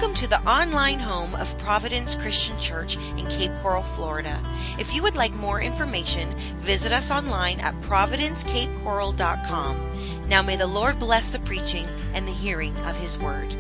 Welcome to the online home of Providence Christian Church in Cape Coral, Florida. If you would like more information, visit us online at providencecapecoral.com. Now may the Lord bless the preaching and the hearing of His Word.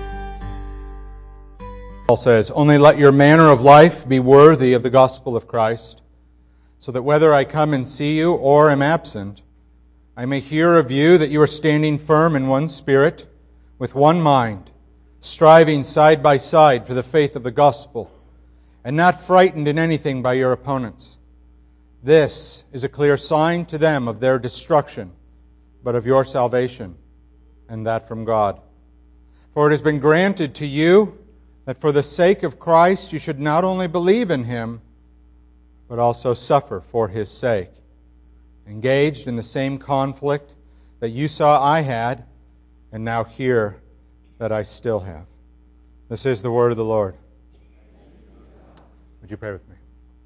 Paul says, "Only let your manner of life be worthy of the gospel of Christ, so that whether I come and see you or am absent, I may hear of you that you are standing firm in one spirit, with one mind, striving side by side for the faith of the gospel, and not frightened in anything by your opponents. This is a clear sign to them of their destruction, but of your salvation, and that from God. For it has been granted to you that for the sake of Christ you should not only believe in Him, but also suffer for His sake, engaged in the same conflict that you saw I had, and now hear that I still have." This is the word of the Lord. Would you pray with me?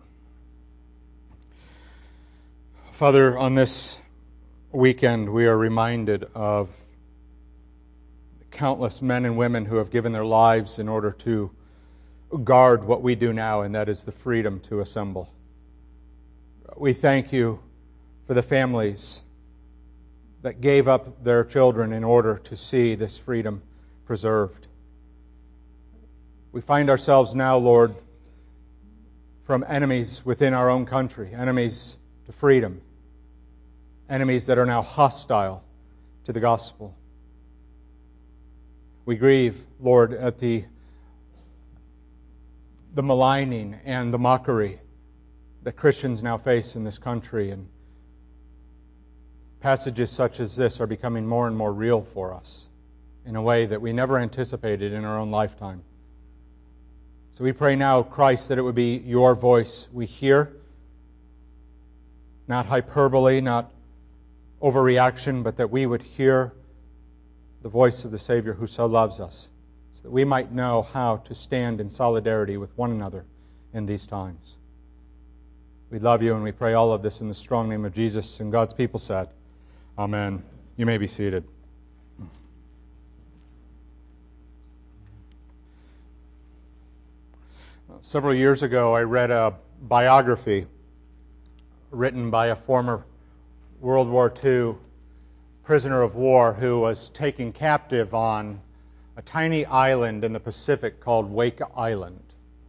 Father, on this weekend we are reminded of countless men and women who have given their lives in order to guard what we do now, and that is the freedom to assemble. We thank you for the families that gave up their children in order to see this freedom preserved. We find ourselves now, Lord, from enemies within our own country, enemies to freedom, enemies that are now hostile to the gospel. We grieve, Lord, at the maligning and the mockery that Christians now face in this country, and passages such as this are becoming more and more real for us in a way that we never anticipated in our own lifetime. So we pray now, Christ, that it would be your voice we hear, not hyperbole, not overreaction, but that we would hear the voice of the Savior who so loves us, so that we might know how to stand in solidarity with one another in these times. We love you, and we pray all of this in the strong name of Jesus, and God's people said, Amen. You may be seated. Several years ago, I read a biography written by a former World War II prisoner of war who was taken captive on a tiny island in the Pacific called Wake Island.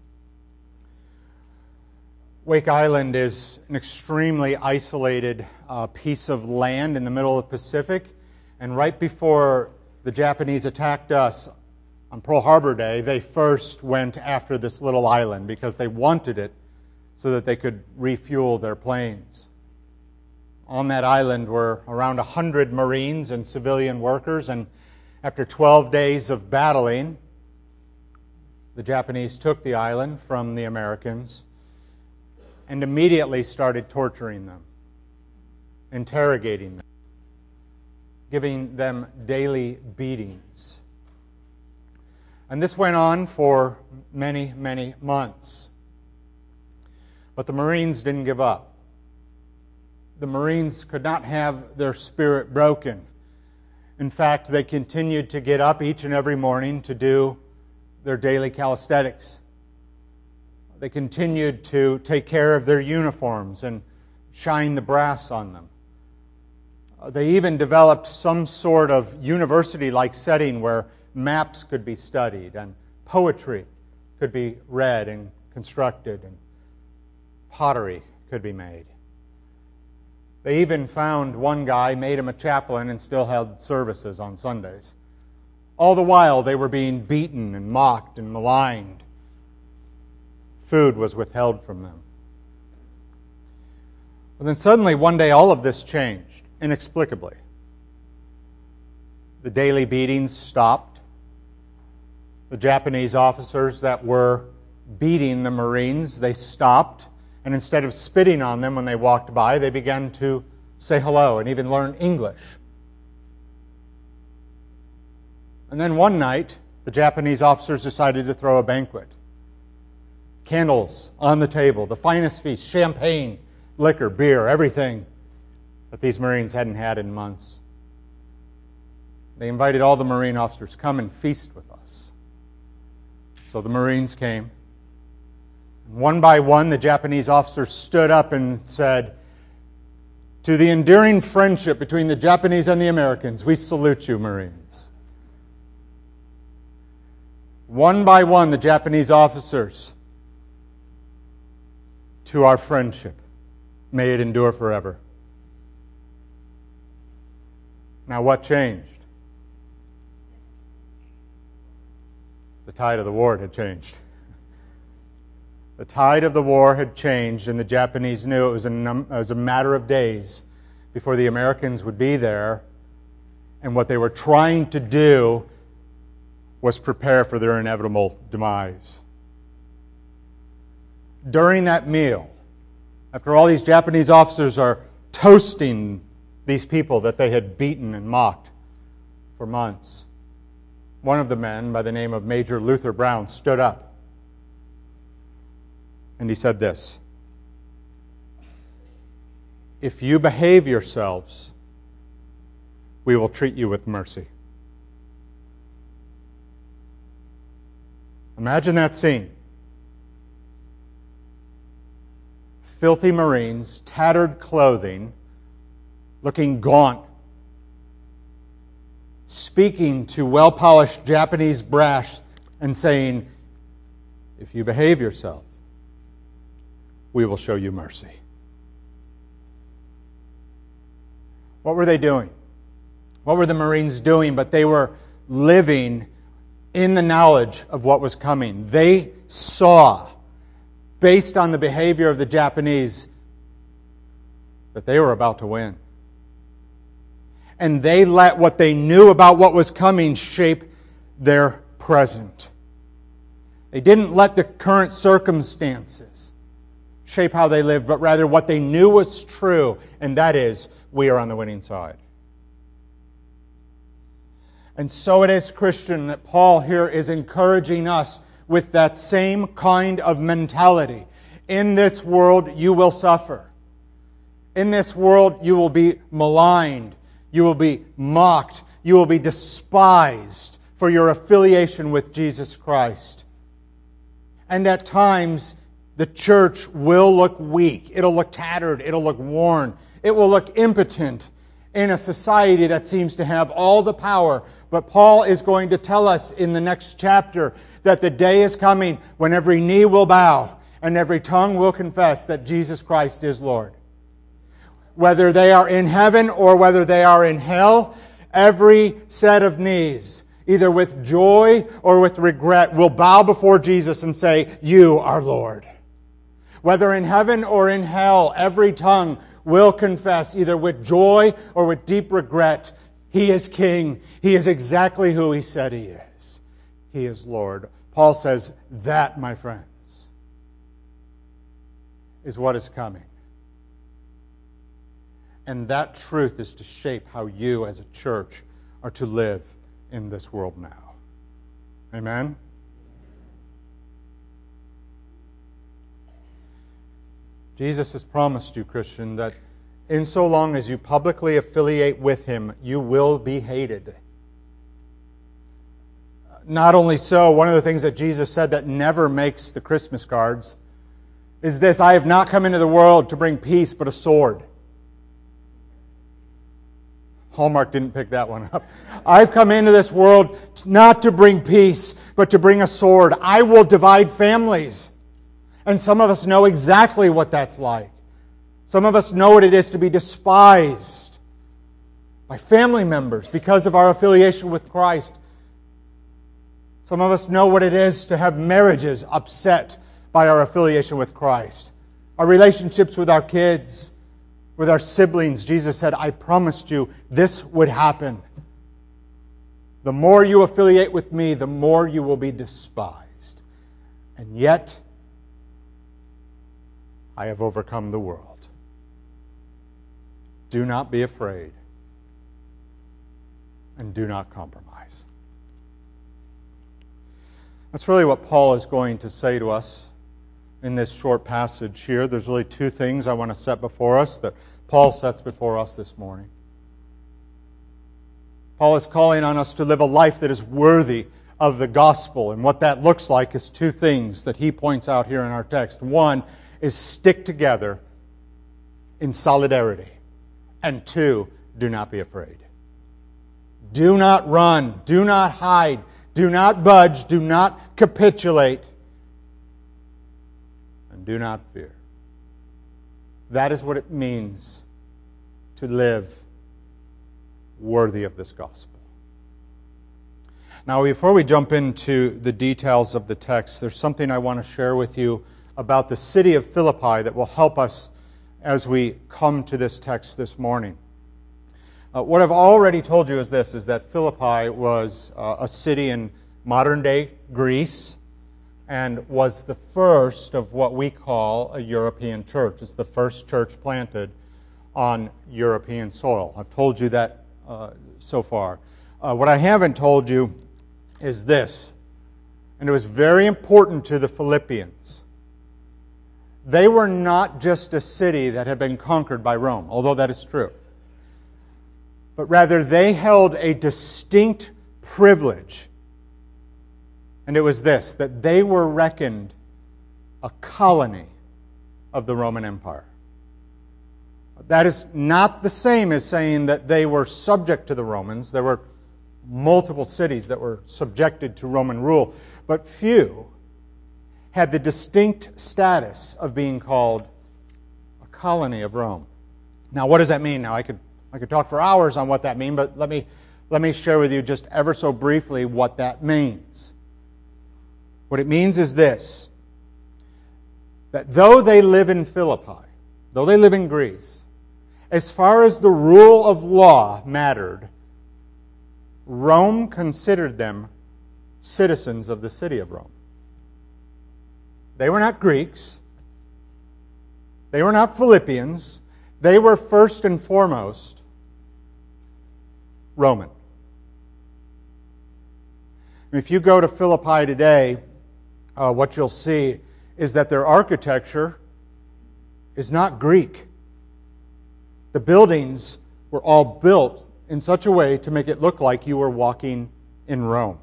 Wake Island is an extremely isolated piece of land in the middle of the Pacific, and right before the Japanese attacked us on Pearl Harbor Day, they first went after this little island because they wanted it so that they could refuel their planes. On that island were around 100 Marines and civilian workers, and after 12 days of battling, the Japanese took the island from the Americans and immediately started torturing them, interrogating them, giving them daily beatings. And this went on for many, many months. But the Marines didn't give up. The Marines could not have their spirit broken. In fact, they continued to get up each and every morning to do their daily calisthenics. They continued to take care of their uniforms and shine the brass on them. They even developed some sort of university-like setting where maps could be studied and poetry could be read and constructed and pottery could be made. They even found one guy, made him a chaplain, and still held services on Sundays. All the while they were being beaten and mocked and maligned. Food was withheld from them. But then suddenly one day all of this changed, inexplicably. The daily beatings stopped. The Japanese officers that were beating the Marines, they stopped, and instead of spitting on them when they walked by, they began to say hello and even learn English. And then one night, the Japanese officers decided to throw a banquet. Candles on the table, the finest feast, champagne, liquor, beer, everything that these Marines hadn't had in months. They invited all the Marine officers, come and feast with us. So the Marines came. One by one, the Japanese officers stood up and said, "To the enduring friendship between the Japanese and the Americans, we salute you, Marines." One by one, the Japanese officers, "To our friendship, may it endure forever." Now, what changed? The tide of the war had changed. The tide of the war had changed, and the Japanese knew it was a matter of days before the Americans would be there, and what they were trying to do was prepare for their inevitable demise. During that meal, after all these Japanese officers are toasting these people that they had beaten and mocked for months, one of the men, by the name of Major Luther Brown, stood up. And he said this: "If you behave yourselves, we will treat you with mercy." Imagine that scene. Filthy Marines, tattered clothing, looking gaunt, speaking to well-polished Japanese brass and saying, "If you behave yourself, we will show you mercy." What were they doing? What were the Marines doing? But they were living in the knowledge of what was coming. They saw, based on the behavior of the Japanese, that they were about to win. And they let what they knew about what was coming shape their present. They didn't let the current circumstances shape how they lived, but rather what they knew was true, and that is, we are on the winning side. And so it is, Christian, that Paul here is encouraging us with that same kind of mentality. In this world, you will suffer. In this world, you will be maligned. You will be mocked. You will be despised for your affiliation with Jesus Christ. And at times, the church will look weak. It'll look tattered. It'll look worn. It will look impotent in a society that seems to have all the power. But Paul is going to tell us in the next chapter that the day is coming when every knee will bow and every tongue will confess that Jesus Christ is Lord. Whether they are in heaven or whether they are in hell, every set of knees, either with joy or with regret, will bow before Jesus and say, "You are Lord." Whether in heaven or in hell, every tongue will confess, either with joy or with deep regret, He is King. He is exactly who He said He is. He is Lord. Paul says that, my friends, is what is coming. And that truth is to shape how you as a church are to live in this world now. Amen? Jesus has promised you, Christian, that in so long as you publicly affiliate with Him, you will be hated. Not only so, one of the things that Jesus said that never makes the Christmas cards is this: "I have not come into the world to bring peace, but a sword." Hallmark didn't pick that one up. I've come into this world not to bring peace, but to bring a sword. I will divide families. And some of us know exactly what that's like. Some of us know what it is to be despised by family members because of our affiliation with Christ. Some of us know what it is to have marriages upset by our affiliation with Christ. Our relationships with our kids, with our siblings. Jesus said, "I promised you this would happen. The more you affiliate with me, the more you will be despised. And yet, I have overcome the world." Do not be afraid. And do not compromise. That's really what Paul is going to say to us in this short passage here. There's really two things I want to set before us that Paul sets before us this morning. Paul is calling on us to live a life that is worthy of the gospel and what that looks like is two things that he points out here in our text. One is stick together in solidarity. And two, do not be afraid. Do not run. Do not hide. Do not budge. Do not capitulate. And do not fear. That is what it means to live worthy of this gospel. Now, before we jump into the details of the text, there's something I want to share with you about the city of Philippi that will help us as we come to this text this morning. What I've already told you is this, is that Philippi was a city in modern-day Greece and was the first of what we call a European church. It's the first church planted on European soil. I've told you that so far. What I haven't told you is this, and it was very important to the Philippians. They were not just a city that had been conquered by Rome, although that is true. But rather, they held a distinct privilege. And it was this, that they were reckoned a colony of the Roman Empire. That is not the same as saying that they were subject to the Romans. There were multiple cities that were subjected to Roman rule, but few had the distinct status of being called a colony of Rome. Now, what does that mean? Now, I could talk for hours on what that means, but let me share with you just ever so briefly what that means. What it means is this, that though they live in Philippi, though they live in Greece, as far as the rule of law mattered, Rome considered them citizens of the city of Rome. They were not Greeks. They were not Philippians. They were first and foremost Roman. If you go to Philippi today, what you'll see is that their architecture is not Greek. The buildings were all built in such a way to make it look like you were walking in Rome.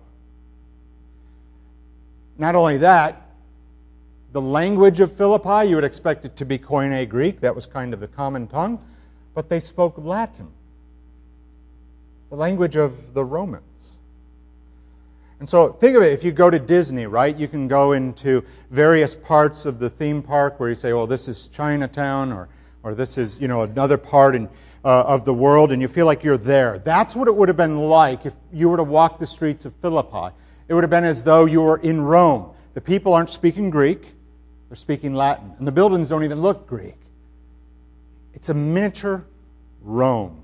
Not only that, the language of Philippi, you would expect it to be Koine Greek. That was kind of the common tongue. But they spoke Latin, the language of the Romans. And so think of it, if you go to Disney, right, you can go into various parts of the theme park where you say, well, this is Chinatown, or this is, another part of the world, and you feel like you're there. That's what it would have been like if you were to walk the streets of Philippi. It would have been as though you were in Rome. The people aren't speaking Greek, they're speaking Latin. And the buildings don't even look Greek. It's a miniature Rome.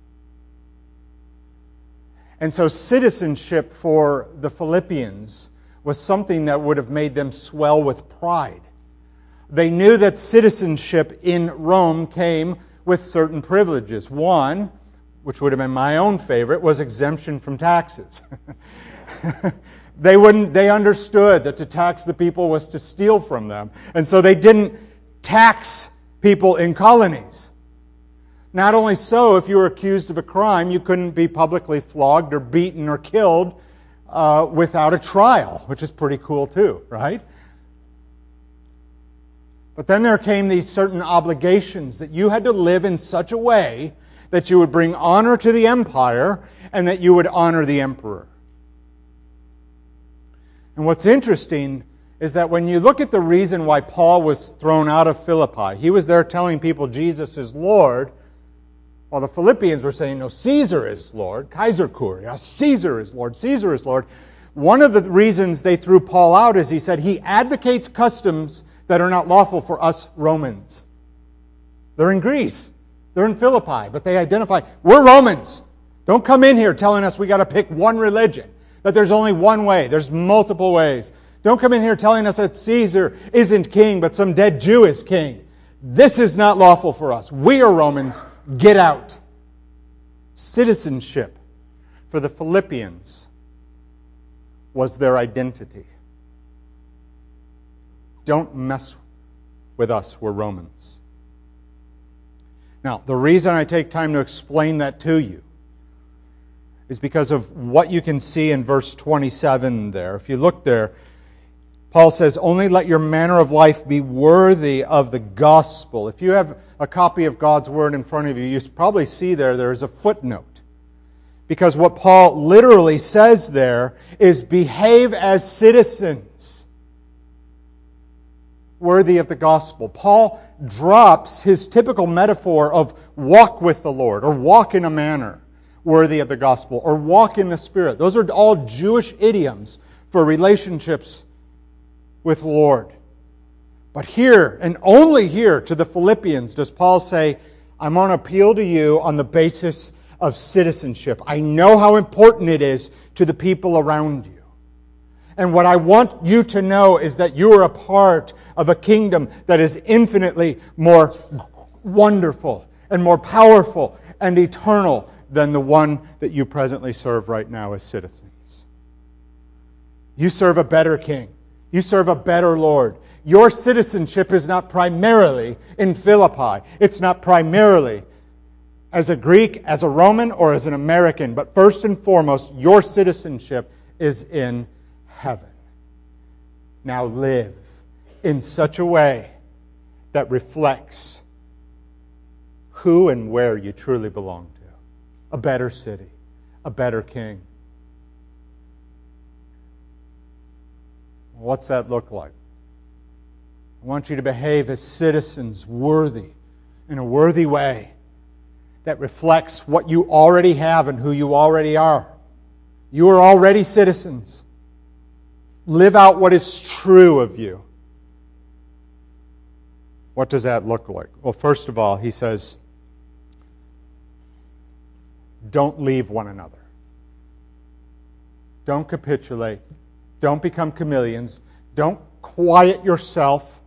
And so citizenship for the Philippians was something that would have made them swell with pride. They knew that citizenship in Rome came with certain privileges. One, which would have been my own favorite, was exemption from taxes. They understood that to tax the people was to steal from them. And so they didn't tax people in colonies. Not only so, if you were accused of a crime, you couldn't be publicly flogged or beaten or killed without a trial, which is pretty cool too, right? But then there came these certain obligations that you had to live in such a way that you would bring honor to the empire and that you would honor the emperor. And what's interesting is that when you look at the reason why Paul was thrown out of Philippi, he was there telling people Jesus is Lord, while the Philippians were saying, no, Caesar is Lord, Kaiser Kuria, Caesar is Lord, Caesar is Lord. One of the reasons they threw Paul out is he said he advocates customs that are not lawful for us Romans. They're in Greece, they're in Philippi, but they identify, we're Romans. Don't come in here telling us we got to pick one religion, that there's only one way, there's multiple ways. Don't come in here telling us that Caesar isn't king, but some dead Jew is king. This is not lawful for us. We are Romans. Get out. Citizenship for the Philippians was their identity. Don't mess with us. We're Romans. Now, the reason I take time to explain that to you is because of what you can see in verse 27 there. If you look there, Paul says, only let your manner of life be worthy of the gospel. If you have a copy of God's Word in front of you, you probably see there's a footnote. Because what Paul literally says there is behave as citizens worthy of the gospel. Paul drops his typical metaphor of walk with the Lord, or walk in a manner worthy of the gospel, or walk in the Spirit. Those are all Jewish idioms for relationships with the Lord. But here, and only here, to the Philippians, does Paul say, I'm on appeal to you on the basis of citizenship. I know how important it is to the people around you. And what I want you to know is that you are a part of a kingdom that is infinitely more wonderful and more powerful and eternal than the one that you presently serve right now as citizens. You serve a better king. You serve a better Lord. Your citizenship is not primarily in Philippi. It's not primarily as a Greek, as a Roman, or as an American. But first and foremost, your citizenship is in heaven. Now live in such a way that reflects who and where you truly belong to. A better city, a better king. What's that look like? I want you to behave as citizens worthy, in a worthy way that reflects what you already have and who you already are. You are already citizens. Live out what is true of you. What does that look like? Well, first of all, he says, don't leave one another. Don't capitulate. Don't become chameleons. Don't quiet yourself.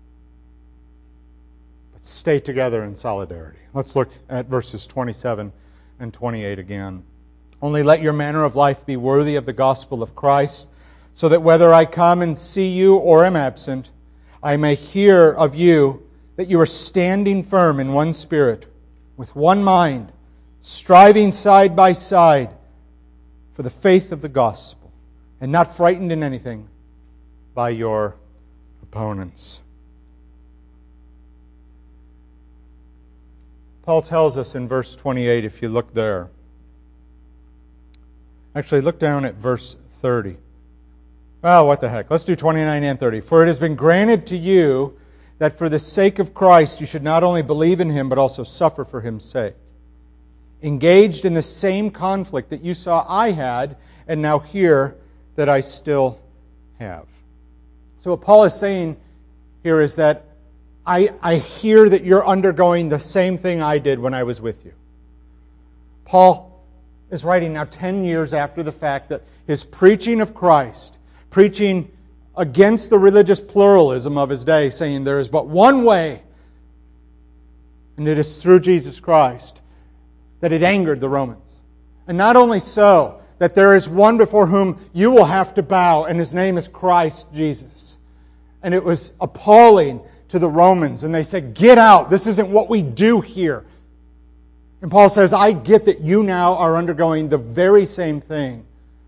But stay together in solidarity. Let's look at verses 27 and 28 again. Only let your manner of life be worthy of the gospel of Christ, so that whether I come and see you or am absent, I may hear of you that you are standing firm in one spirit, with one mind, striving side by side for the faith of the gospel, and not frightened in anything by your opponents. Paul tells us in verse 28, if you look there. Actually, look down at verse 30. Well, what the heck. Let's do 29 and 30. For it has been granted to you that for the sake of Christ you should not only believe in Him, but also suffer for His sake. Engaged in the same conflict that you saw I had, and now hear that I still have. So what Paul is saying here is that I hear that you're undergoing the same thing I did when I was with you. Paul is writing now 10 years after the fact that his preaching of Christ, preaching against the religious pluralism of his day, saying there is but one way, and it is through Jesus Christ, that it angered the Romans. And not only so, that there is one before whom you will have to bow, and His name is Christ Jesus. And it was appalling to the Romans, and they said, get out, this isn't what we do here. And Paul says, I get that you now are undergoing the very same thing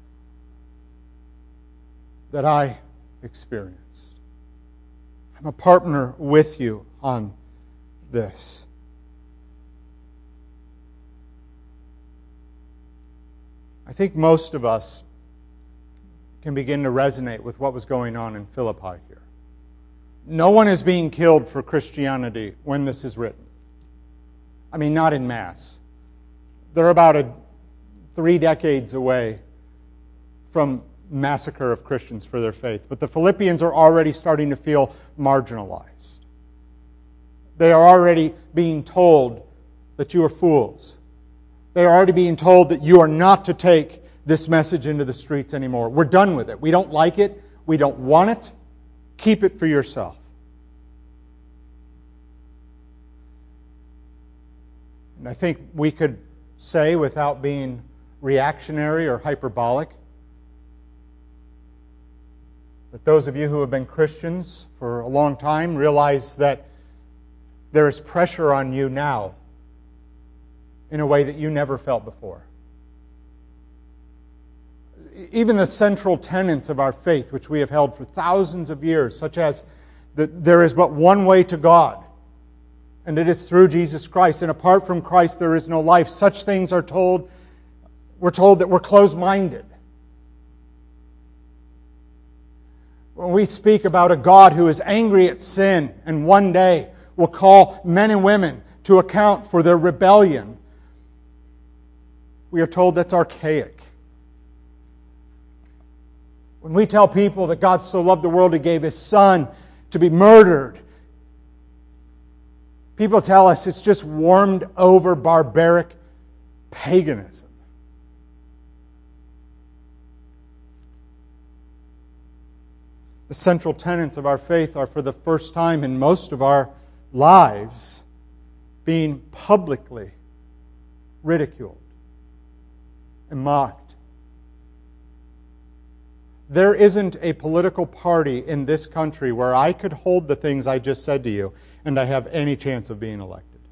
that I experienced. I'm a partner with you on this. I think most of us can begin to resonate with what was going on in Philippi here. No one is being killed for Christianity when this is written. I mean, not en masse. They're about 3 decades away from massacre of Christians for their faith. But the Philippians are already starting to feel marginalized. They are already being told that you are fools. They are already being told that you are not to take this message into the streets anymore. We're done with it. We don't like it. We don't want it. Keep it for yourself. And I think we could say, without being reactionary or hyperbolic, that those of you who have been Christians for a long time realize that there is pressure on you now in a way that you never felt before. even the central tenets of our faith, which we have held for thousands of years, such as that there is but one way to God, and it is through Jesus Christ, and apart from Christ there is no life. Such things are told. We're told that we're closed-minded. When we speak about a God who is angry at sin and one day will call men and women to account for their rebellion, we are told that's archaic. When we tell people that God so loved the world He gave His Son to be murdered, people tell us it's just warmed over barbaric paganism. The central tenets of our faith are, for the first time in most of our lives, being publicly ridiculed and mocked. There isn't a political party in this country where I could hold the things I just said to you and I have any chance of being elected.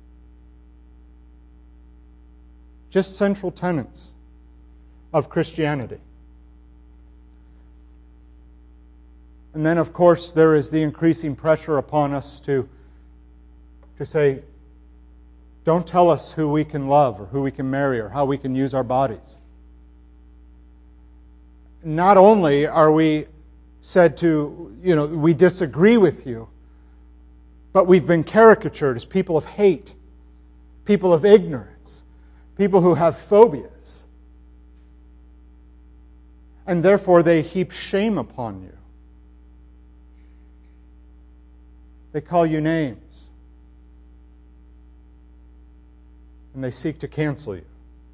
Just central tenets of Christianity. And then, of course, there is the increasing pressure upon us to say, don't tell us who we can love or who we can marry or how we can use our bodies. Not only are we said to, we disagree with you, but we've been caricatured as people of hate, people of ignorance, people who have phobias. And therefore they heap shame upon you. They call you names. And they seek to cancel you.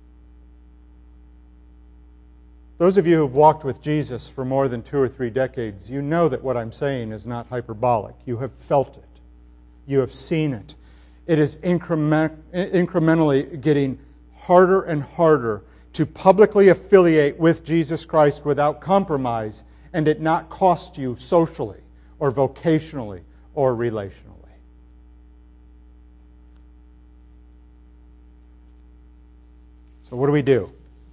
Those of you who've walked with Jesus for more than 2 or 3 decades, you know that what I'm saying is not hyperbolic. You have felt it. You have seen it. It is incrementally getting harder and harder to publicly affiliate with Jesus Christ without compromise and it not cost you socially or vocationally or relationally. So what do we do?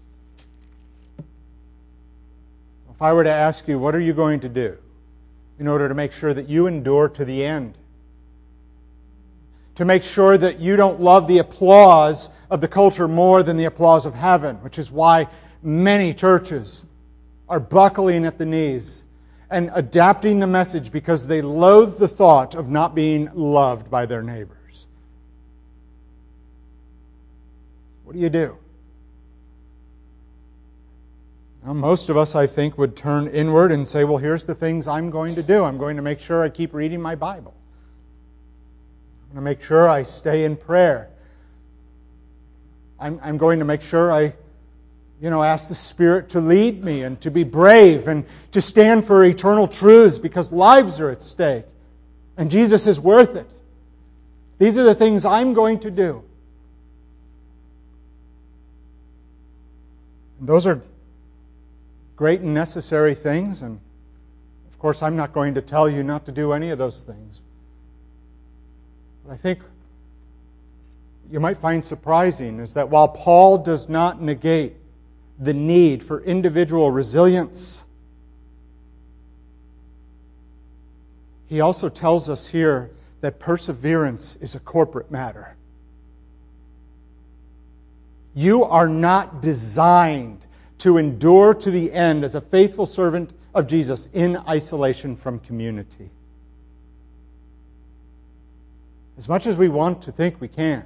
If I were to ask you, what are you going to do in order to make sure that you endure to the end? To make sure that you don't love the applause of the culture more than the applause of heaven, which is why many churches are buckling at the knees and adapting the message because they loathe the thought of not being loved by their neighbors. What do? Now, most of us, I think, would turn inward and say, well, here's the things I'm going to do. I'm going to make sure I keep reading my Bible. I'm going to make sure I stay in prayer. I'm going to make sure I ask the Spirit to lead me and to be brave and to stand for eternal truths because lives are at stake. And Jesus is worth it. These are the things I'm going to do. And those are great and necessary things. And of course, I'm not going to tell you not to do any of those things. But I think you might find surprising is that while Paul does not negate the need for individual resilience, he also tells us here that perseverance is a corporate matter. You are not designed to endure to the end as a faithful servant of Jesus in isolation from community. As much as we want to think we can,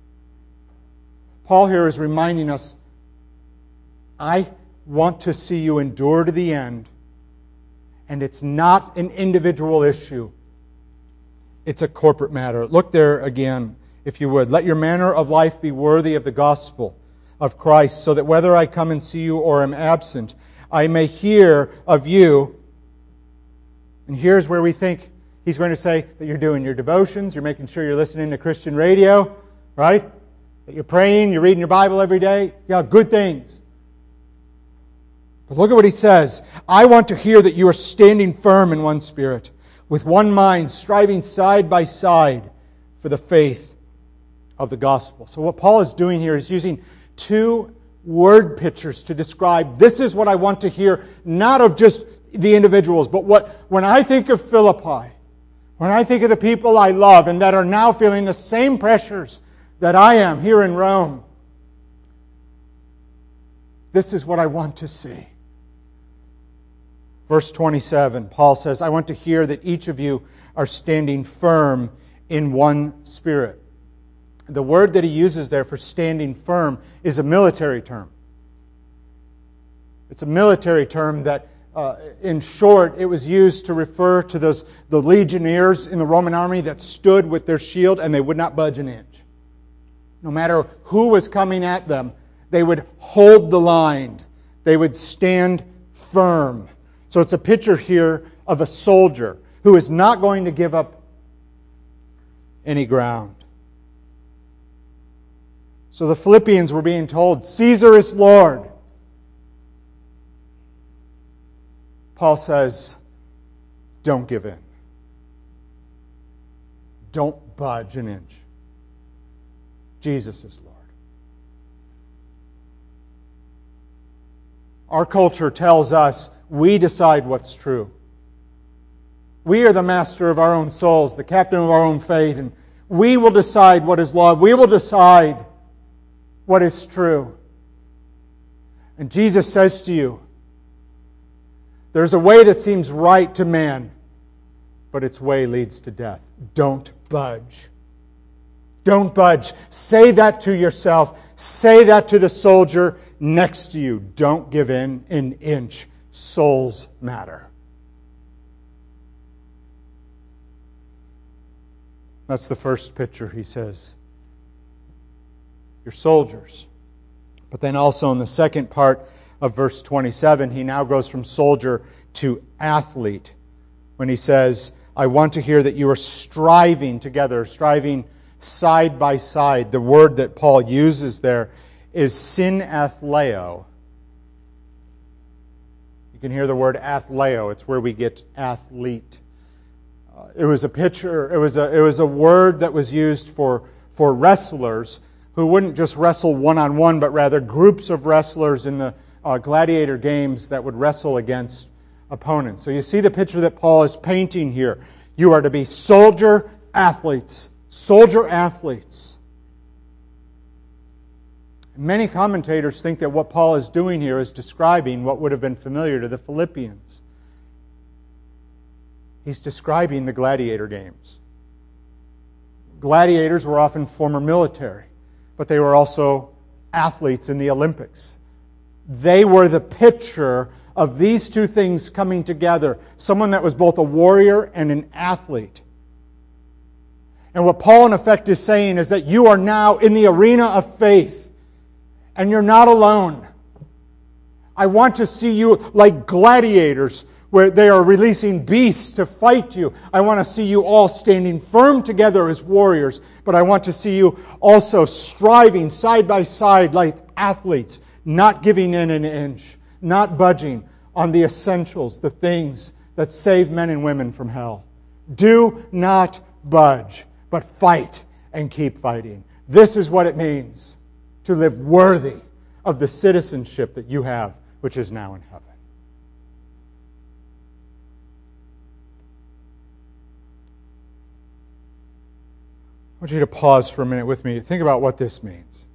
Paul here is reminding us, I want to see you endure to the end, and it's not an individual issue. It's a corporate matter. Look there again, if you would. Let your manner of life be worthy of the gospel of Christ, so that whether I come and see you or am absent, I may hear of you. And here's where we think he's going to say that you're doing your devotions, you're making sure you're listening to Christian radio, right? That you're praying, you're reading your Bible every day. Yeah, good things. But look at what he says. I want to hear that you are standing firm in one spirit, with one mind, striving side by side for the faith of the gospel. So what Paul is doing here is using 2 word pictures to describe, this is what I want to hear, not of just the individuals, but when I think of Philippi, when I think of the people I love and that are now feeling the same pressures that I am here in Rome, this is what I want to see. Verse 27, Paul says, I want to hear that each of you are standing firm in one spirit. The word that he uses there for standing firm is a military term. It's a military term that, in short, it was used to refer to the legionnaires in the Roman army that stood with their shield and they would not budge an inch. No matter who was coming at them, they would hold the line. They would stand firm. So it's a picture here of a soldier who is not going to give up any ground. So the Philippians were being told, Caesar is Lord. Paul says, don't give in. Don't budge an inch. Jesus is Lord. Our culture tells us we decide what's true. We are the master of our own souls, the captain of our own fate, and we will decide what is love. We will decide what is true. And Jesus says to you, there's a way that seems right to man, but its way leads to death. Don't budge. Don't budge. Say that to yourself. Say that to the soldier next to you. Don't give in an inch. Souls matter. That's the first picture, he says. You're soldiers. But then also in the second part of verse 27, he now goes from soldier to athlete when he says, I want to hear that you are striving together, striving side by side. The word that Paul uses there is synathleo. You can hear the word athleo. It's where we get athlete. It was a picture. It was a word that was used for wrestlers who wouldn't just wrestle one-on-one, but rather groups of wrestlers in the gladiator games that would wrestle against opponents. So you see the picture that Paul is painting here. You are to be soldier athletes. Soldier athletes. Many commentators think that what Paul is doing here is describing what would have been familiar to the Philippians. He's describing the gladiator games. Gladiators were often former military, but they were also athletes in the Olympics. They were the picture of these two things coming together. Someone that was both a warrior and an athlete. And what Paul in effect is saying is that you are now in the arena of faith. And you're not alone. I want to see you like gladiators where they are releasing beasts to fight you. I want to see you all standing firm together as warriors. But I want to see you also striving side by side like athletes, not giving in an inch, not budging on the essentials, the things that save men and women from hell. Do not budge, but fight and keep fighting. This is what it means to live worthy of the citizenship that you have, which is now in heaven. I want you to pause for a minute with me. Think about what this means.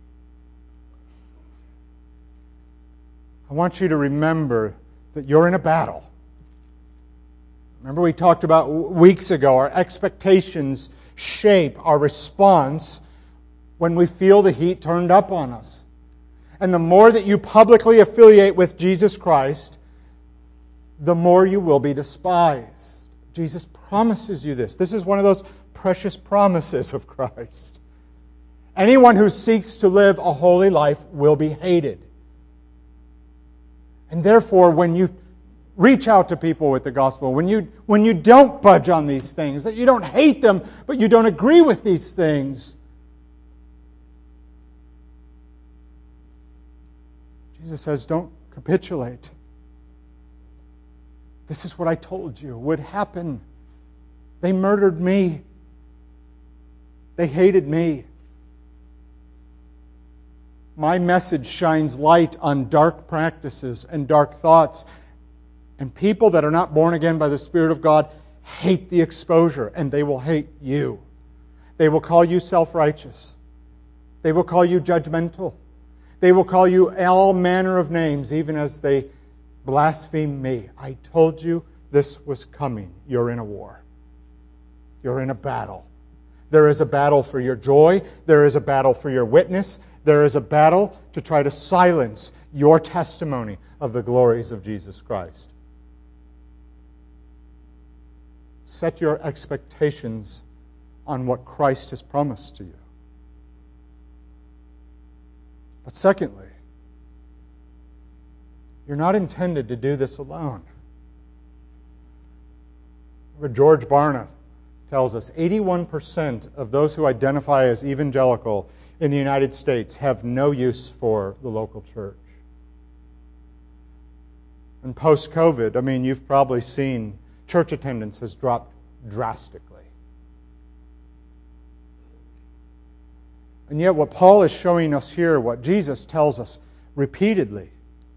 I want you to remember that you're in a battle. Remember we talked about weeks ago, our expectations shape our response when we feel the heat turned up on us. And the more that you publicly affiliate with Jesus Christ, the more you will be despised. Jesus promises you this. This is one of those precious promises of Christ. Anyone who seeks to live a holy life will be hated. And therefore, when you reach out to people with the gospel, when you don't budge on these things, that you don't hate them, but you don't agree with these things, Jesus says, don't capitulate. This is what I told you would happen. They murdered me. They hated me. my message shines light on dark practices and dark thoughts. And people that are not born again by the Spirit of God hate the exposure, and they will hate you. They will call you self-righteous. They will call you judgmental. They will call you all manner of names, even as they blaspheme me. I told you this was coming. You're in a war. You're in a battle. There is a battle for your joy. There is a battle for your witness. There is a battle to try to silence your testimony of the glories of Jesus Christ. Set your expectations on what Christ has promised to you. But secondly, you're not intended to do this alone. George Barna tells us 81% of those who identify as evangelical in the United States have no use for the local church. And post-COVID, you've probably seen church attendance has dropped drastically. And yet what Paul is showing us here, what Jesus tells us repeatedly,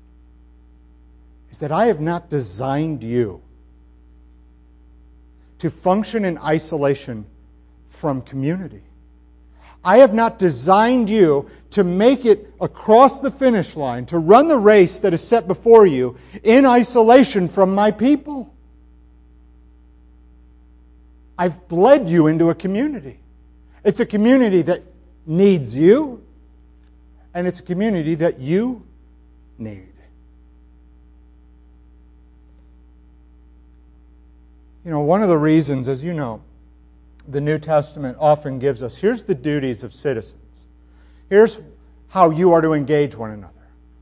is that I have not designed you to function in isolation from community. I have not designed you to make it across the finish line, to run the race that is set before you in isolation from my people. I've bled you into a community. It's a community that needs you, and it's a community that you need. One of the reasons, as you know, the New Testament often gives us, here's the duties of citizens. Here's how you are to engage one another.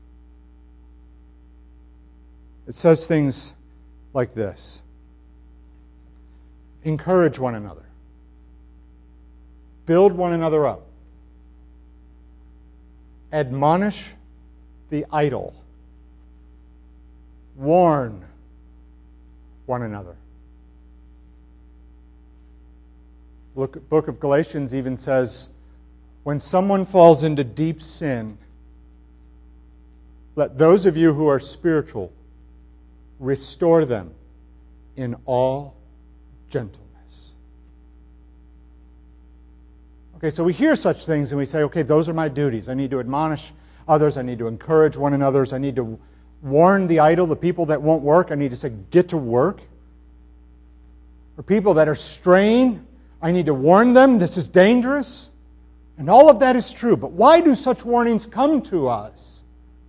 It says things like this. Encourage one another. Build one another up. Admonish the idle. Warn one another. Book of Galatians even says, when someone falls into deep sin, let those of you who are spiritual restore them in all gentleness. Okay, so we hear such things and we say, okay, those are my duties. I need to admonish others. I need to encourage one another. I need to warn the idle, the people that won't work. I need to say, get to work. For people that are straying, I need to warn them, this is dangerous. And all of that is true. But why do such warnings come to us?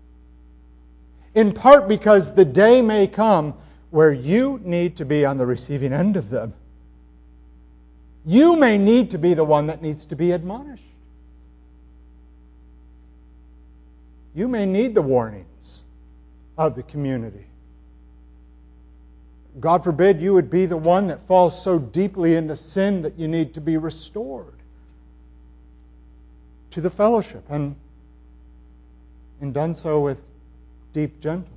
In part because the day may come where you need to be on the receiving end of them. You may need to be the one that needs to be admonished. You may need the warnings of the community. God forbid you would be the one that falls so deeply into sin that you need to be restored to the fellowship and done so with deep gentleness.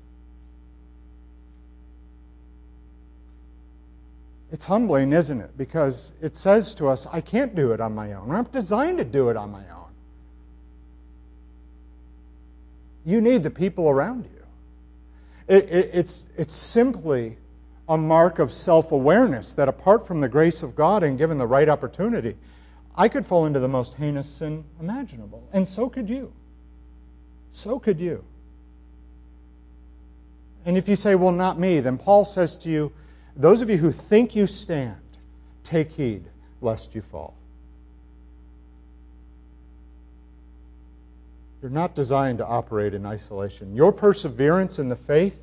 It's humbling, isn't it? Because it says to us, I can't do it on my own. I'm not designed to do it on my own. You need the people around you. It's simply a mark of self-awareness that apart from the grace of God and given the right opportunity, I could fall into the most heinous sin imaginable. And so could you. So could you. And if you say, well, not me, then Paul says to you, those of you who think you stand, take heed lest you fall. You're not designed to operate in isolation. Your perseverance in the faith,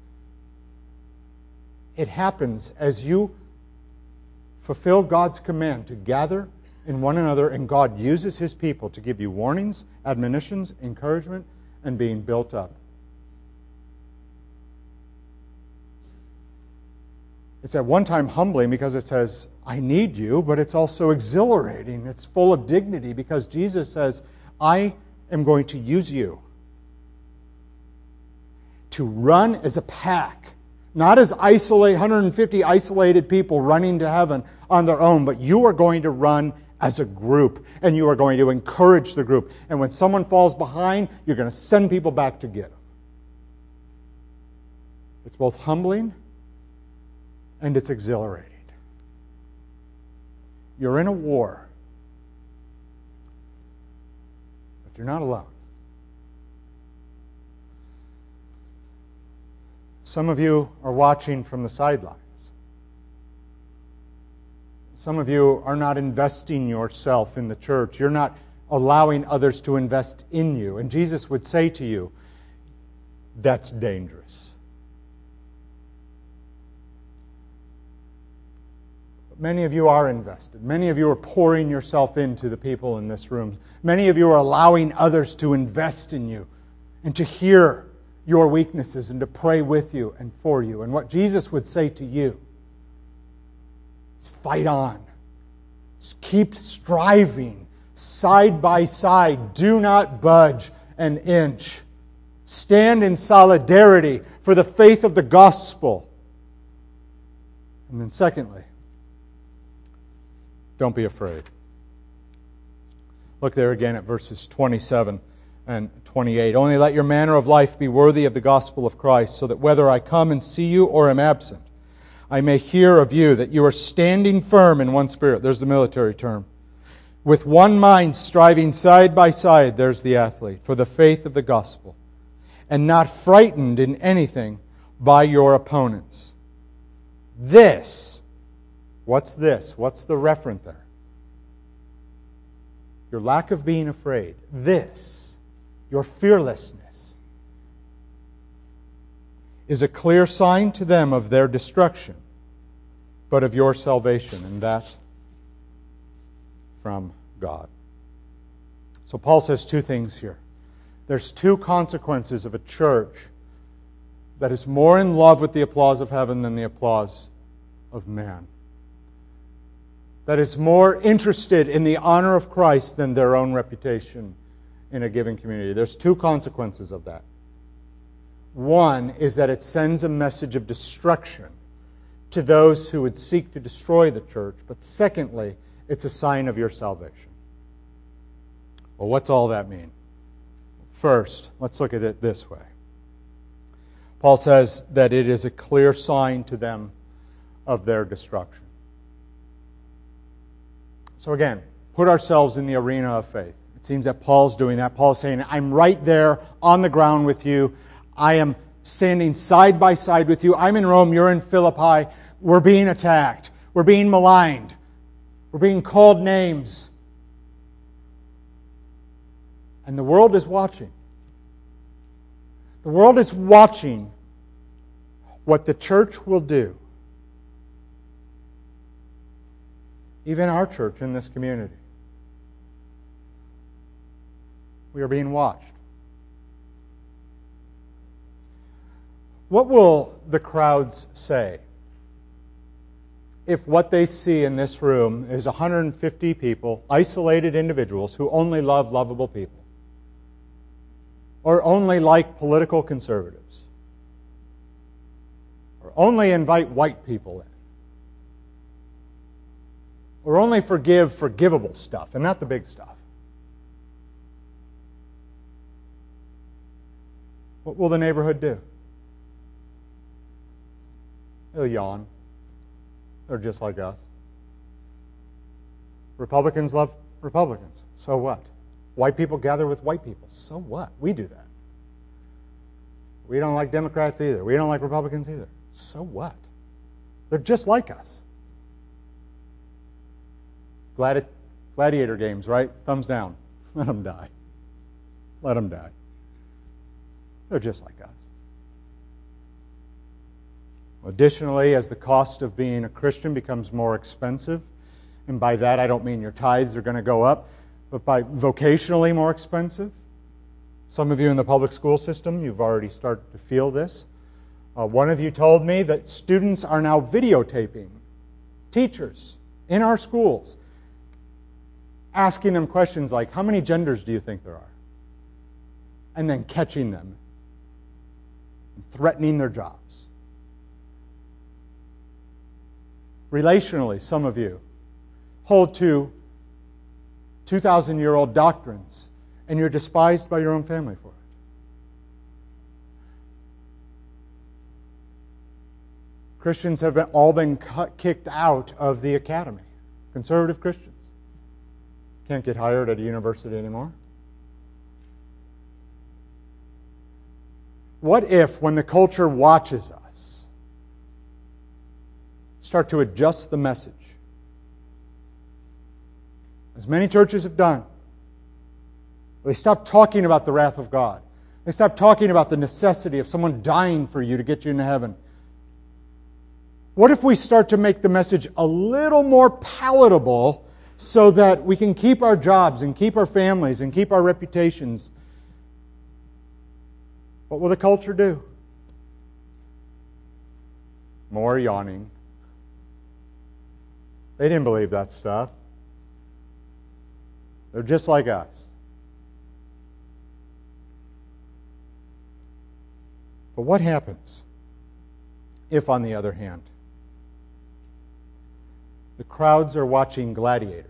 it happens as you fulfill God's command to gather in one another, and God uses His people to give you warnings, admonitions, encouragement, and being built up. It's at one time humbling because it says, I need you, but it's also exhilarating. It's full of dignity because Jesus says, I am going to use you to run as a pack. Not as 150 isolated people running to heaven on their own, but you are going to run as a group, and you are going to encourage the group. And when someone falls behind, you're going to send people back to get them. It's both humbling and it's exhilarating. You're in a war, but you're not alone. Some of you are watching from the sidelines. Some of you are not investing yourself in the church. You're not allowing others to invest in you. And Jesus would say to you, that's dangerous. Many of you are invested. Many of you are pouring yourself into the people in this room. Many of you are allowing others to invest in you and to hear your weaknesses and to pray with you and for you. And what Jesus would say to you is fight on. Just keep striving side by side. Do not budge an inch. Stand in solidarity for the faith of the gospel. And then secondly, don't be afraid. Look there again at verses 27 and 28. Only let your manner of life be worthy of the gospel of Christ, so that whether I come and see you or am absent, I may hear of you that you are standing firm in one spirit. There's the military term. With one mind striving side by side, there's the athlete, for the faith of the gospel, and not frightened in anything by your opponents. This, what's this? What's the referent there? Your lack of being afraid. This, your fearlessness, is a clear sign to them of their destruction, but of your salvation, and that from God. So Paul says two things here. There's two consequences of a church that is more in love with the applause of heaven than the applause of man. That is more interested in the honor of Christ than their own reputation in a given community. There's two consequences of that. One is that it sends a message of destruction to those who would seek to destroy the church. But secondly, it's a sign of your salvation. Well, what's all that mean? First, let's look at it this way. Paul says that it is a clear sign to them of their destruction. So again, put ourselves in the arena of faith. It seems that Paul's doing that. Paul's saying, I'm right there on the ground with you. I am standing side by side with you. I'm in Rome, you're in Philippi. We're being attacked. We're being maligned. We're being called names. And the world is watching. The world is watching what the church will do. Even our church in this community. We are being watched. What will the crowds say if what they see in this room is 150 people, isolated individuals who only love lovable people? Or only like political conservatives? Or only invite white people in? Or only forgive forgivable stuff and not the big stuff? What will the neighborhood do? They'll yawn. They're just like us. Republicans love Republicans. So what? White people gather with white people. So what? We do that. We don't like Democrats either. We don't like Republicans either. So what? They're just like us. Gladiator games, right? Thumbs down. Let them die. Let them die. They're just like us. Additionally, as the cost of being a Christian becomes more expensive, and by that I don't mean your tithes are going to go up, but by vocationally more expensive. Some of you in the public school system, you've already started to feel this. One of you told me that students are now videotaping teachers in our schools, asking them questions like, how many genders do you think there are? And then catching them and threatening their jobs. Relationally, some of you hold to 2,000-year-old doctrines, and you're despised by your own family for it. Christians have all been kicked out of the academy. Conservative Christians can't get hired at a university anymore. What if, when the culture watches us, start to adjust the message? As many churches have done. They stop talking about the wrath of God. They stop talking about the necessity of someone dying for you to get you into heaven. What if we start to make the message a little more palatable so that we can keep our jobs and keep our families and keep our reputations? What will the culture do? More yawning. They didn't believe that stuff. They're just like us. But what happens if, on the other hand, the crowds are watching gladiators,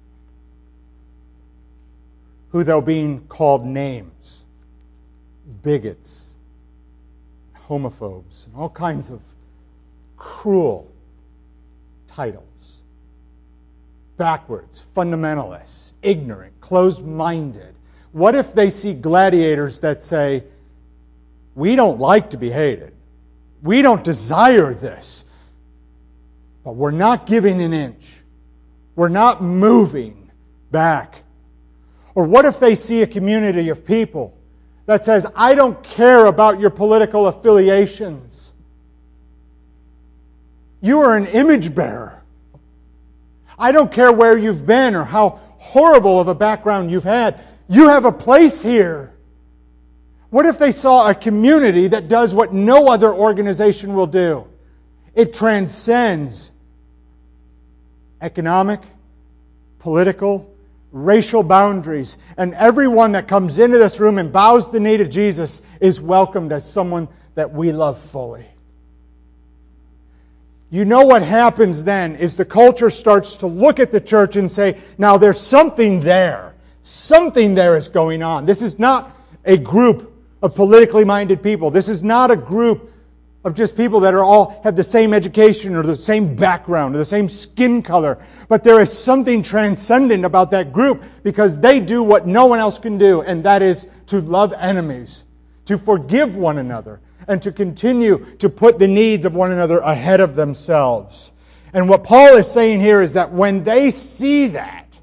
who, though being called names, bigots, homophobes, and all kinds of cruel titles, backwards, fundamentalists, ignorant, closed-minded. What if they see gladiators that say, we don't like to be hated. We don't desire this. But we're not giving an inch. We're not moving back. Or what if they see a community of people that says, I don't care about your political affiliations. You are an image bearer. I don't care where you've been or how horrible of a background you've had. You have a place here. What if they saw a community that does what no other organization will do? It transcends economic, political, racial boundaries. And everyone that comes into this room and bows the knee to Jesus is welcomed as someone that we love fully. You know what happens then is the culture starts to look at the church and say, now there's something there. Something there is going on. This is not a group of politically minded people. This is not a group of just people that are all have the same education or the same background or the same skin color. But there is something transcendent about that group because they do what no one else can do, and that is to love enemies, to forgive one another, and to continue to put the needs of one another ahead of themselves. And what Paul is saying here is that when they see that,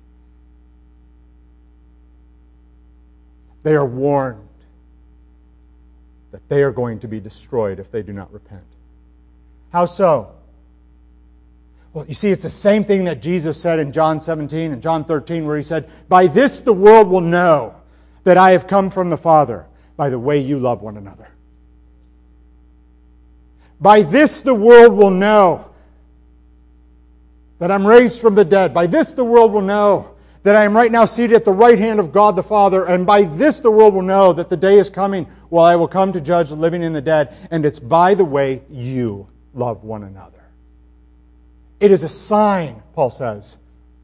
they are warned that they are going to be destroyed if they do not repent. How so? Well, you see, it's the same thing that Jesus said in John 17 and John 13, where He said, by this the world will know that I have come from the Father, by the way you love one another. By this the world will know that I'm raised from the dead. By this the world will know that I am right now seated at the right hand of God the Father. And by this the world will know that the day is coming while I will come to judge the living and the dead. And it's by the way you love one another. It is a sign, Paul says,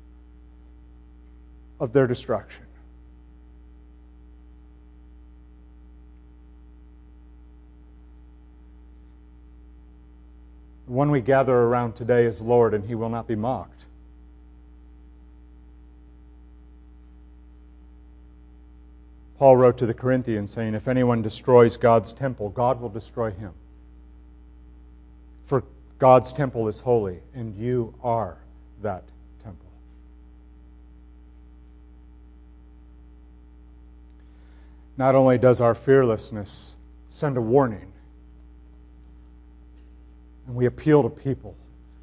of their destruction. The one we gather around today is Lord, and He will not be mocked. Paul wrote to the Corinthians saying, if anyone destroys God's temple, God will destroy him. For God's temple is holy, and you are that temple. Not only does our fearlessness send a warning, and we appeal to people,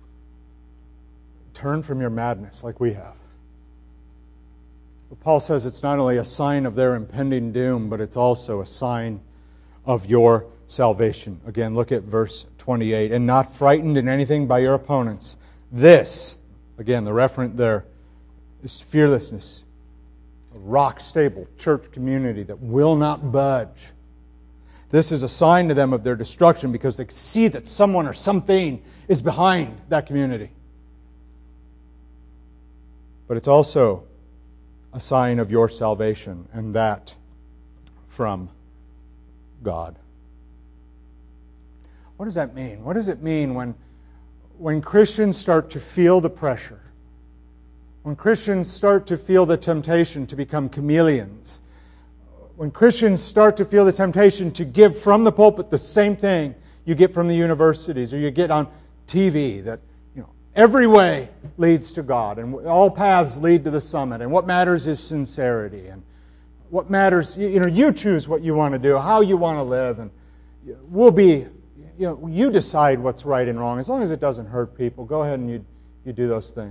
turn from your madness like we have. But Paul says it's not only a sign of their impending doom, but it's also a sign of your salvation. Again, look at verse 28. And not frightened in anything by your opponents. This, again, the referent there, is fearlessness. A rock-stable church community that will not budge. This is a sign to them of their destruction because they see that someone or something is behind that community. But it's also a sign of your salvation, and that from God. What does that mean? What does it mean when Christians start to feel the pressure? When Christians start to feel the temptation to become chameleons? When Christians start to feel the temptation to give from the pulpit the same thing you get from the universities or you get on TV, that every way leads to God and all paths lead to the summit, and what matters is sincerity, and what matters, you choose what you want to do, how you want to live, and you decide what's right and wrong. As long as it doesn't hurt people, go ahead and you do those things.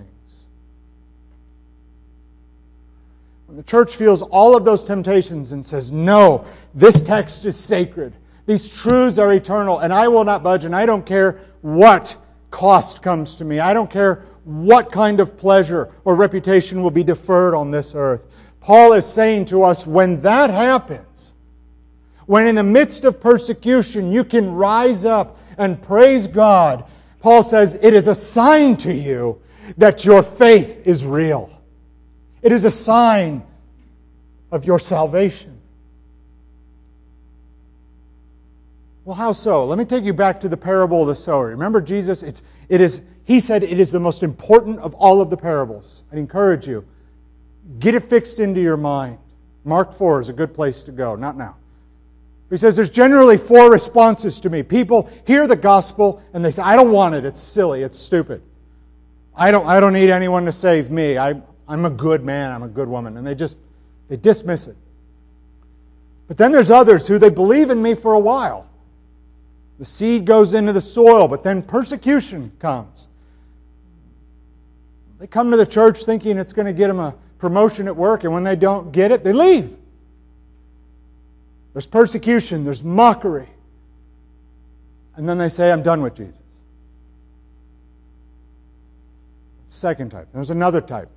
When the church feels all of those temptations and says, no, this text is sacred, these truths are eternal, and I will not budge, and I don't care what cost comes to me. I don't care what kind of pleasure or reputation will be deferred on this earth. Paul is saying to us, when that happens, when in the midst of persecution you can rise up and praise God, Paul says it is a sign to you that your faith is real. It is a sign of your salvation. Well, how so? Let me take you back to the parable of the sower. Remember Jesus, He said it is the most important of all of the parables. I'd encourage you, get it fixed into your mind. Mark 4 is a good place to go, not now. He says there's generally 4 responses to me. People hear the gospel and they say, I don't want it, it's silly, it's stupid. I don't need anyone to save me. I'm a good man, I'm a good woman. And they dismiss it. But then there's others who they believe in me for a while. The seed goes into the soil, but then persecution comes. They come to the church thinking it's going to get them a promotion at work, and when they don't get it, they leave. There's persecution, there's mockery. And then they say, I'm done with Jesus. Second type. There's another type.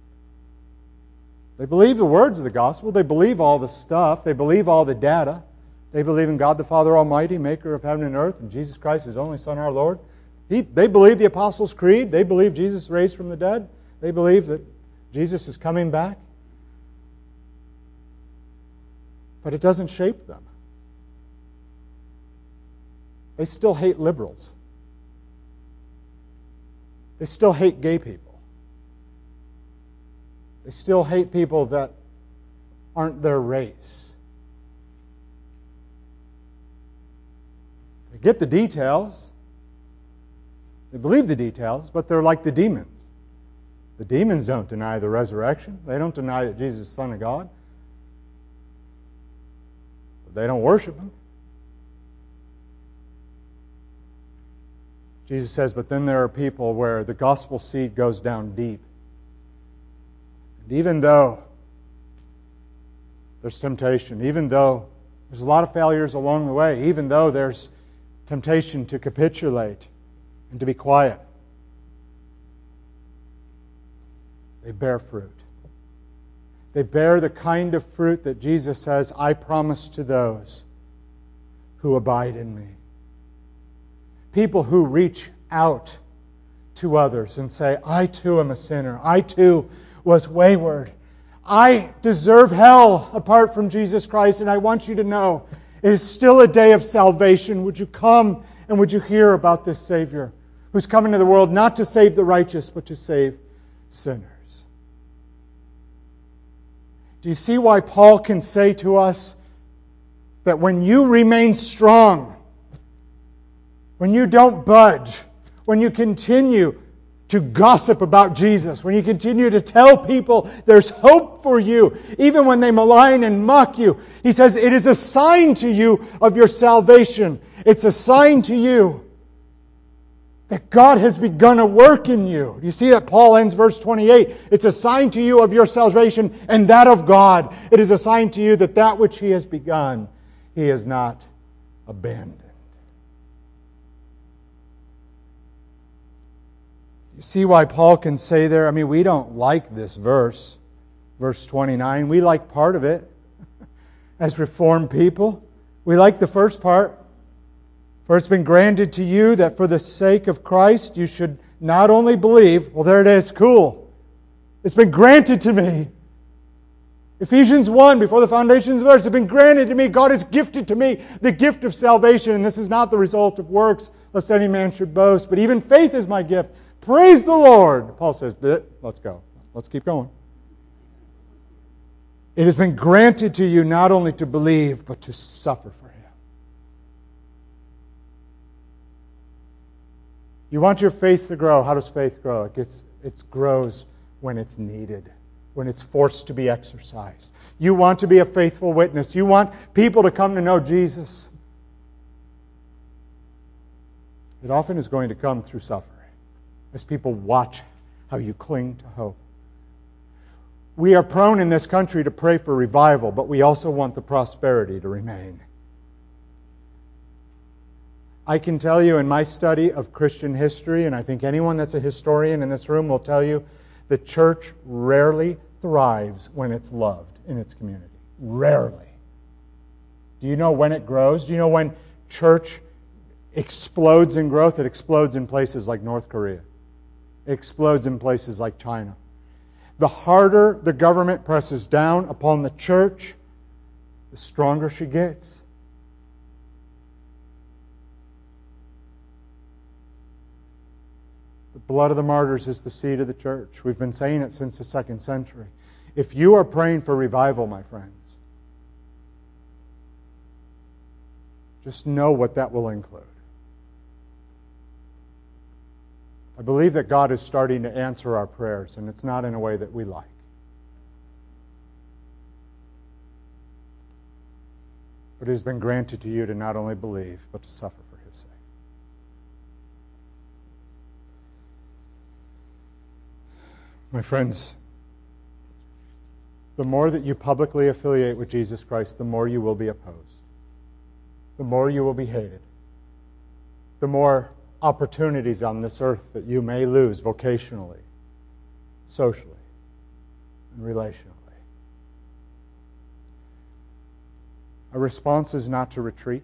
They believe the words of the gospel. They believe all the stuff. They believe all the data. They believe in God the Father Almighty, maker of heaven and earth, and Jesus Christ, His only Son, our Lord. They believe the Apostles' Creed. They believe Jesus raised from the dead. They believe that Jesus is coming back. But it doesn't shape them. They still hate liberals. They still hate gay people. They still hate people that aren't their race. They get the details. They believe the details, but they're like the demons. The demons don't deny the resurrection. They don't deny that Jesus is the Son of God. But they don't worship Him. Jesus says, but then there are people where the gospel seed goes down deep. And even though there's temptation, even though there's a lot of failures along the way, even though there's temptation to capitulate and to be quiet, they bear fruit. They bear the kind of fruit that Jesus says, I promise to those who abide in me. People who reach out to others and say, I too am a sinner. I too was wayward. I deserve hell apart from Jesus Christ, and I want you to know it is still a day of salvation. Would you come and would you hear about this Savior who's come into the world not to save the righteous, but to save sinners? Do you see why Paul can say to us that when you remain strong, when you don't budge, when you continue to gossip about Jesus, when you continue to tell people there's hope for you, even when they malign and mock you, he says it is a sign to you of your salvation. It's a sign to you that God has begun a work in you. You see that Paul ends verse 28. It's a sign to you of your salvation and that of God. It is a sign to you that that which He has begun, He has not abandoned. You see why Paul can say there, I mean, we don't like this verse, verse 29. We like part of it as Reformed people. We like the first part. For it's been granted to you that for the sake of Christ you should not only believe, well, there it is, cool. It's been granted to me Ephesians 1, before the foundations of the earth have been granted to me. God has gifted to me the gift of salvation, and this is not the result of works, lest any man should boast. But even faith is my gift. Praise the Lord. Paul says, let's go. Let's keep going. It has been granted to you not only to believe, but to suffer for Him. You want your faith to grow. How does faith grow? It grows when it's needed, when it's forced to be exercised. You want to be a faithful witness. You want people to come to know Jesus. It often is going to come through suffering, as people watch how you cling to hope. We are prone in this country to pray for revival, but we also want the prosperity to remain. I can tell you in my study of Christian history, and I think anyone that's a historian in this room will tell you, the church rarely thrives when it's loved in its community. Rarely. Do you know when it grows? Do you know when church explodes in growth? It explodes in places like North Korea. It explodes in places like China. The harder the government presses down upon the church, the stronger she gets. The blood of the martyrs is the seed of the church. We've been saying it since the 2nd century. If you are praying for revival, my friends, just know what that will include. I believe that God is starting to answer our prayers, and it's not in a way that we like. But it has been granted to you to not only believe, but to suffer for His sake. My friends, the more that you publicly affiliate with Jesus Christ, the more you will be opposed. The more you will be hated. The more opportunities on this earth that you may lose vocationally, socially, and relationally. Our response is not to retreat.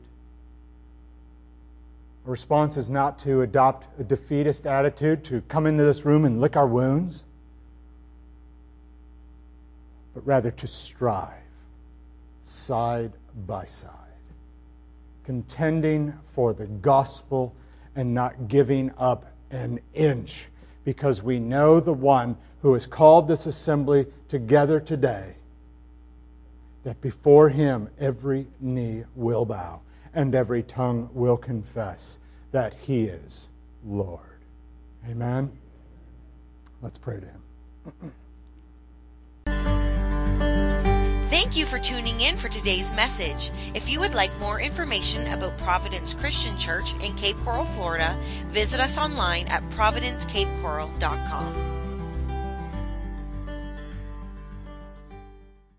Our response is not to adopt a defeatist attitude, to come into this room and lick our wounds, but rather to strive side by side, contending for the gospel and not giving up an inch, because we know the one who has called this assembly together today, that before Him every knee will bow and every tongue will confess that He is Lord. Amen? Let's pray to Him. Thank you for tuning in for today's message. If you would like more information about Providence Christian Church in Cape Coral, Florida, visit us online at providencecapecoral.com.